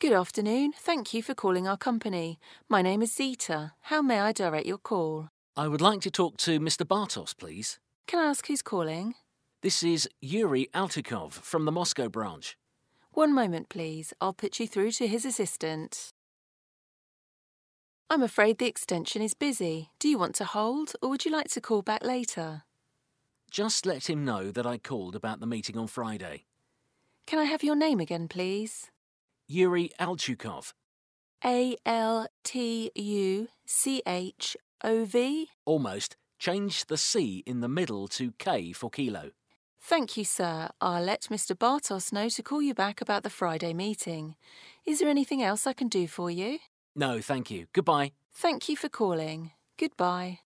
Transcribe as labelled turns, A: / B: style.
A: Good afternoon. Thank you for calling our company. My name is Zita. How may I direct your call?
B: I would like to talk to Mr. Bartos, please.
A: Can I ask who's calling?
B: This is Yuri Altukov from the Moscow branch.
A: One moment, please. I'll put you through to his assistant. I'm afraid the extension is busy. Do you want to hold, or would you like to call back later?
B: Just let him know that I called about the meeting on Friday.
A: Can I have your name again, please?
B: Yuri Altukov.
A: Altuchov?
B: Almost. Change the C in the middle to K for kilo.
A: Thank you, sir. I'll let Mr. Bartos know to call you back about the Friday meeting. Is there anything else I can do for you?
B: No, thank you. Goodbye.
A: Thank you for calling. Goodbye.